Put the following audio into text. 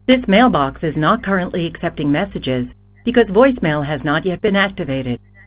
This mailbox is not currently accepting messages because voicemail has not yet been activated.